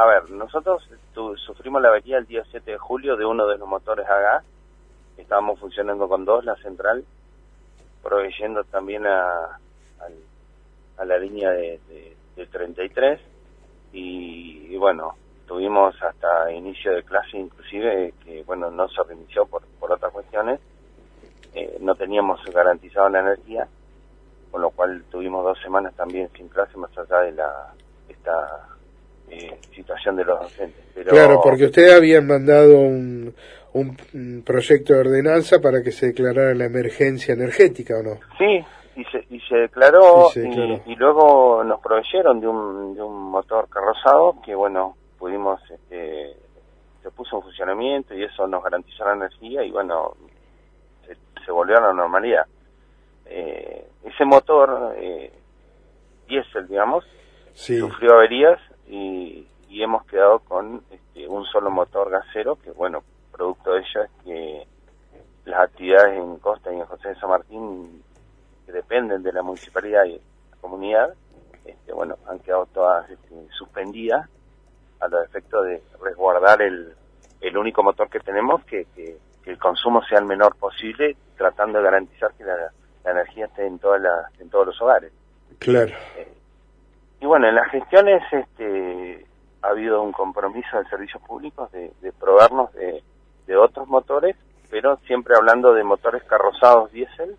a ver, nosotros sufrimos la avería el día 7 de julio de uno de los motores a gas. Estábamos funcionando con dos, la central, proveyendo también a la línea de 33. Y bueno, tuvimos hasta inicio de clase inclusive, que bueno, no se reinició por otras cuestiones. No teníamos garantizado la energía, con lo cual tuvimos 2 semanas también sin clase, más allá de esta situación de los docentes. Pero, claro, porque ustedes habían mandado un proyecto de ordenanza para que se declarara la emergencia energética, ¿o no? Sí, y se declaró, y luego nos proveyeron de un motor carrozado que, bueno, pudimos, se puso en funcionamiento y eso nos garantizó la energía y, bueno, se volvió a la normalidad. Ese motor, diésel, digamos, sí, sufrió averías y hemos quedado con un solo motor gasero que, bueno, producto de ello es que las actividades en Costa y en José de San Martín, que dependen de la municipalidad y la comunidad, bueno, han quedado todas suspendidas a los efectos de resguardar el único motor que tenemos, que el consumo sea el menor posible, tratando de garantizar que la energía esté en todos los hogares. claro. Y bueno, en las gestiones ha habido un compromiso de servicios públicos de proveernos de otros motores, pero siempre hablando de motores carrozados diésel,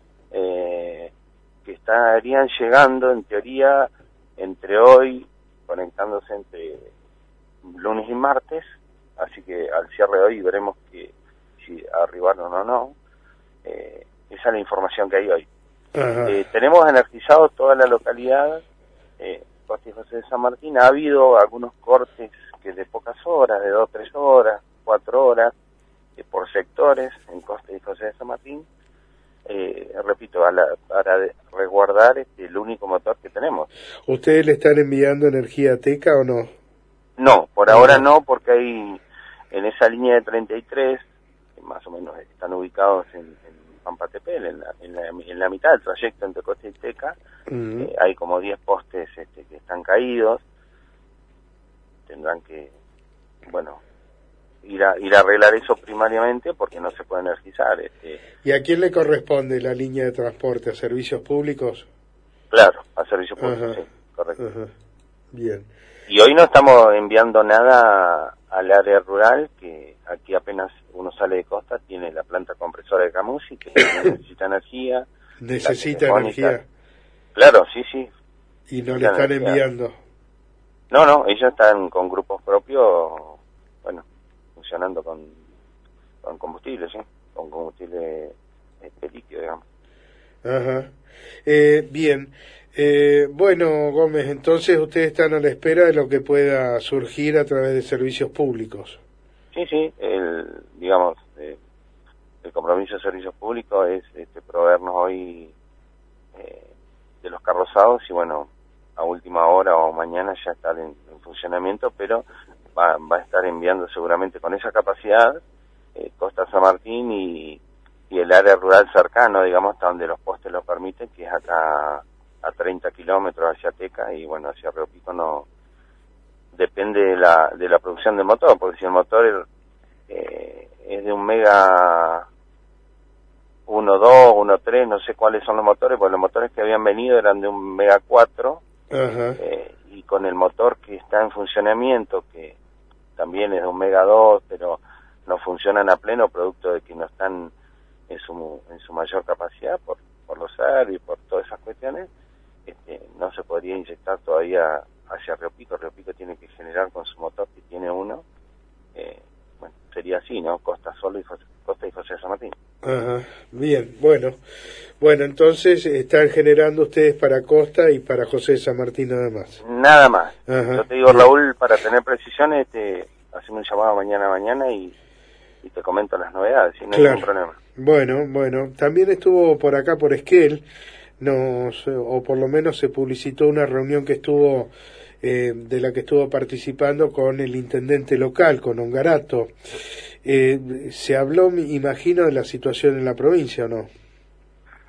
que estarían llegando en teoría entre hoy, conectándose entre lunes y martes, así que al cierre de hoy veremos si arribaron o no. Esa es la información que hay hoy. Tenemos energizado toda la localidad, Costa y José de San Martín. Ha habido algunos cortes que de pocas horas, de 2, 3 horas, 4 horas, por sectores en Costa y José de San Martín, repito, para resguardar el único motor que tenemos. ¿Ustedes le están enviando energía a Teca o no? No, por ahora no, porque hay en esa línea de 33, que más o menos están ubicados en Pampatepel, en la mitad del trayecto entre Costa y Teca. Hay como 10 postes que están caídos. Tendrán que, bueno, ir a arreglar eso primariamente porque no se puede energizar. ¿Y a quién le corresponde la línea de transporte? ¿A servicios públicos? Claro, a servicios públicos, sí, correcto. Bien. Y hoy no estamos enviando nada al área rural, que aquí apenas uno sale de Costa, tiene la planta compresora de Camusi, que necesita energía. ¿Necesita energía? Claro, sí. ¿Y no le están enviando? No, ellos están con grupos propios, bueno, funcionando con combustible, ¿sí? Con combustible líquido, digamos. Bien. Bueno, Gómez, entonces ustedes están a la espera de lo que pueda surgir a través de servicios públicos. Sí, digamos, el compromiso de servicios públicos es proveernos hoy de los carrozados y bueno, a última hora o mañana ya estar en funcionamiento, pero va a estar enviando seguramente con esa capacidad Costa San Martín y el área rural cercano, digamos, hasta donde los postes lo permiten, que es acá a 30 kilómetros hacia Teca, y bueno, hacia Río Pico no depende de la producción del motor, porque si el motor es de un mega 1.2, 1.3, no sé cuáles son los motores, porque los motores que habían venido eran de un mega 4, y con el motor que está en funcionamiento, que también es de un mega 2, pero no funcionan a pleno, producto de que no están en su mayor capacidad por los servos y por todas esas cuestiones, no se podría inyectar todavía hacia Río Pico. Río Pico tiene que generar con su motor, que tiene uno, bueno, sería así, ¿no? Costa y José de San Martín. Bien, bueno, entonces están generando ustedes para Costa y para José de San Martín nada más. Nada más. Yo te digo, Raúl, para tener precisiones, hacemos un llamado mañana y te comento las novedades, si no hay ningún problema. Bueno, también estuvo por acá, por Esquel, o por lo menos se publicitó una reunión que estuvo, de la que estuvo participando con el intendente local, con Ongarato. Se habló, imagino, de la situación en la provincia, ¿o no?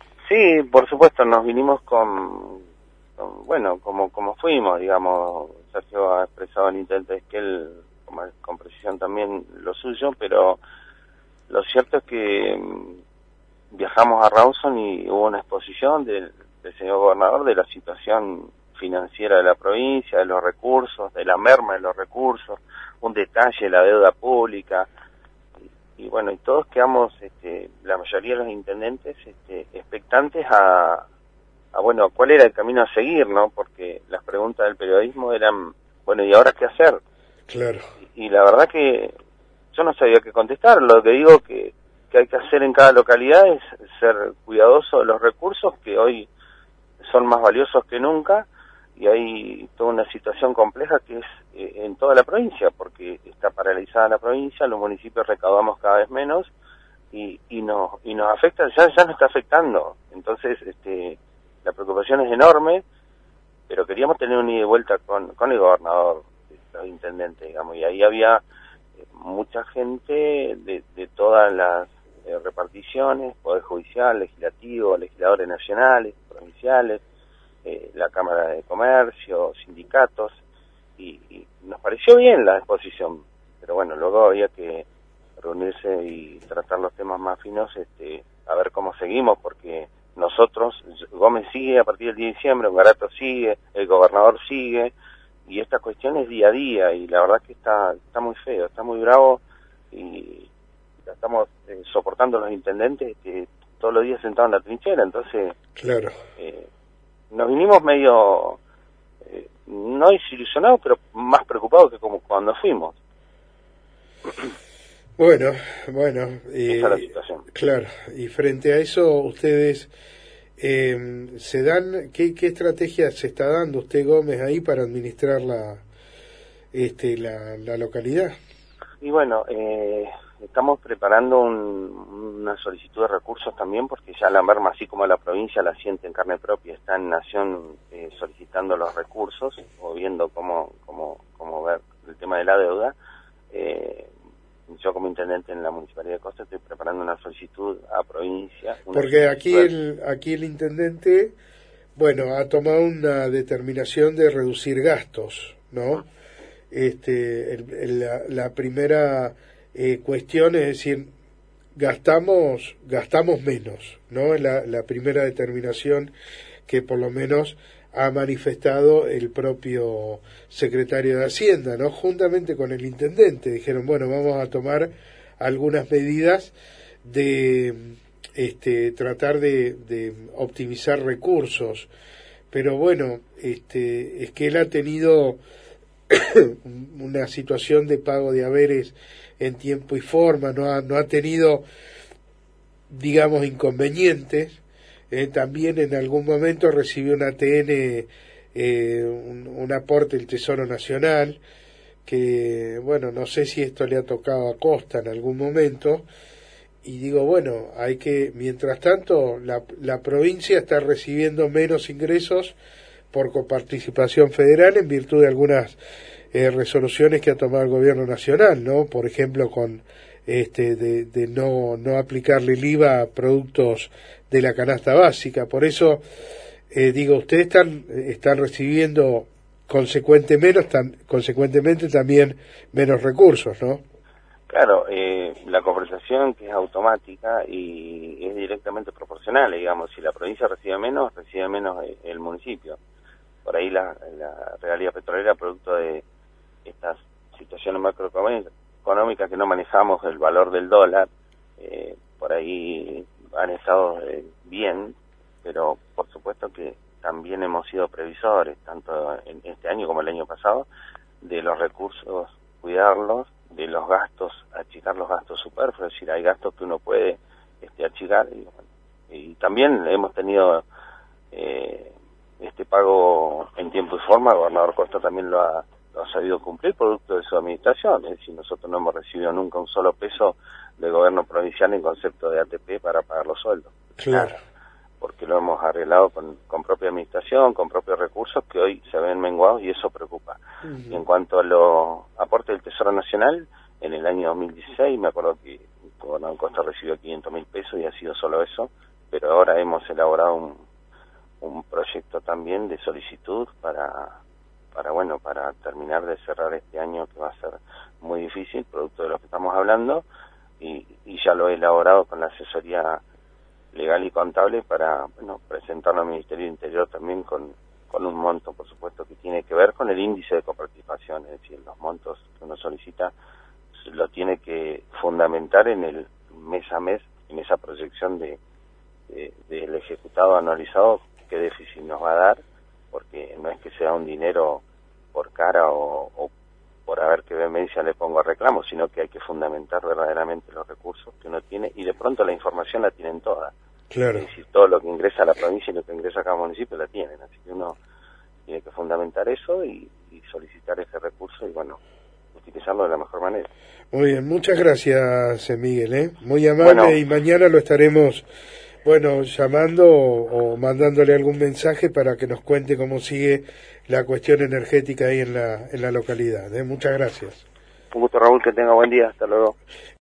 Sí, por supuesto, nos vinimos con bueno, como fuimos, digamos, Sergio ha expresado el intento es que él, con precisión también lo suyo, pero lo cierto es que viajamos a Rawson y hubo una exposición del señor gobernador de la situación financiera de la provincia, de los recursos, de la merma de los recursos, un detalle de la deuda pública, y bueno, y todos quedamos, la mayoría de los intendentes, expectantes a bueno, cuál era el camino a seguir, ¿no? Porque las preguntas del periodismo eran, bueno, ¿y ahora qué hacer? Claro. Y la verdad que yo no sabía qué contestar. Lo que digo que hay que hacer en cada localidad es ser cuidadoso de los recursos que hoy son más valiosos que nunca, y hay toda una situación compleja que es en toda la provincia, porque está paralizada la provincia, los municipios recaudamos cada vez menos y nos afecta, ya nos está afectando. Entonces, la preocupación es enorme, pero queríamos tener un ida y vuelta con el gobernador, los intendentes, digamos, y ahí había mucha gente de todas las reparticiones, Poder Judicial, Legislativo, legisladores nacionales, provinciales, la Cámara de Comercio, sindicatos, y nos pareció bien la exposición, pero bueno, luego había que reunirse y tratar los temas más finos, a ver cómo seguimos, porque nosotros, Gómez sigue a partir del 10 de diciembre, Ungarato sigue, el gobernador sigue, y esta cuestión es día a día, y la verdad que está muy feo, está muy bravo, y la estamos soportando los intendentes que todos los días sentados en la trinchera. Entonces claro, nos vinimos medio no desilusionados, pero más preocupados que como cuando fuimos. Bueno, esa es la situación. Claro, y frente a eso ustedes se dan, ¿qué estrategia se está dando usted, Gómez, ahí para administrar la localidad? Y bueno, estamos preparando una solicitud de recursos también, porque ya la merma, así como la provincia la siente en carne propia, está en Nación solicitando los recursos o viendo cómo ver el tema de la deuda. Yo como intendente en la Municipalidad de Costa estoy preparando una solicitud a provincia. Porque aquí el intendente, bueno, ha tomado una determinación de reducir gastos, ¿no? La primera cuestión es decir, gastamos menos, ¿no? La primera determinación que por lo menos ha manifestado el propio secretario de Hacienda, ¿no? Juntamente con el intendente dijeron, bueno, vamos a tomar algunas medidas de tratar de optimizar recursos, pero bueno, es que él ha tenido una situación de pago de haberes en tiempo y forma, no ha tenido, digamos, inconvenientes. También en algún momento recibió un ATN, un aporte del Tesoro Nacional, que, bueno, no sé si esto le ha tocado a Costa en algún momento, y digo, bueno, hay que, mientras tanto, la provincia está recibiendo menos ingresos por coparticipación federal en virtud de algunas resoluciones que ha tomado el gobierno nacional, ¿no? Por ejemplo, con de no aplicarle el IVA a productos de la canasta básica. Por eso digo, ustedes están recibiendo consecuentemente también menos recursos, ¿no? Claro, la compensación, que es automática y es directamente proporcional, digamos, si la provincia recibe menos el municipio. Por ahí la realidad petrolera, producto de estas situaciones macroeconómicas que no manejamos, el valor del dólar, por ahí han estado bien, pero por supuesto que también hemos sido previsores, tanto en este año como el año pasado, de los recursos, cuidarlos, de los gastos, achicar los gastos superfluos, es decir, hay gastos que uno puede achicar, y también hemos tenido este pago en tiempo y forma. El gobernador Costa también lo ha sabido cumplir, producto de su administración, es decir, nosotros no hemos recibido nunca un solo peso del gobierno provincial en concepto de ATP para pagar los sueldos. Claro. Porque lo hemos arreglado con propia administración, con propios recursos que hoy se ven menguados, y eso preocupa. Y en cuanto a los aportes del Tesoro Nacional, en el año 2016 me acuerdo que el gobernador Costa recibió 500.000 pesos y ha sido solo eso, pero ahora hemos elaborado un proyecto también de solicitud para para terminar de cerrar este año, que va a ser muy difícil, producto de lo que estamos hablando, y ya lo he elaborado con la asesoría legal y contable para presentarlo al Ministerio del Interior también con un monto, por supuesto, que tiene que ver con el índice de coparticipación, es decir, los montos que uno solicita lo tiene que fundamentar en el mes a mes, en esa proyección del ejecutado anualizado, qué déficit nos va a dar, porque no es que sea un dinero por cara o por a ver qué vehemencia le pongo a reclamo, sino que hay que fundamentar verdaderamente los recursos que uno tiene, y de pronto la información la tienen toda. Claro. Es decir, todo lo que ingresa a la provincia y lo que ingresa a cada municipio la tienen, así que uno tiene que fundamentar eso y solicitar ese recurso y utilizarlo de la mejor manera. Muy bien, muchas gracias, Miguel, muy amable, y mañana lo estaremos llamando o mandándole algún mensaje para que nos cuente cómo sigue la cuestión energética ahí en la localidad. Muchas gracias. Un gusto, Raúl, que tenga buen día, hasta luego.